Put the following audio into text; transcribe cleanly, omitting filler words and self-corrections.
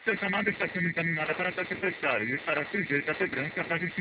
Sua chamada está sendo encaminhada para a secretária e estará sujeita a cobrança após